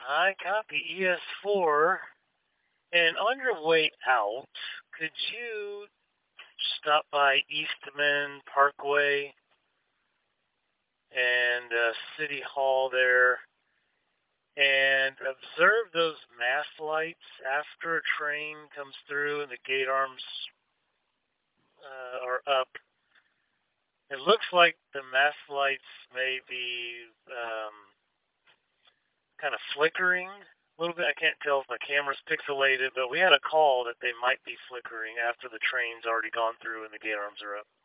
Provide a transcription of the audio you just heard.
I copy ES4. And on your way out, could you stop by Eastman Parkway and City Hall there and observe those mast lights after a train comes through and the gate arms are up? It looks like the mast lights may be kind of flickering a little bit. I can't tell if my camera's pixelated, but we had a call that they might be flickering after the train's already gone through and the gate arms are up.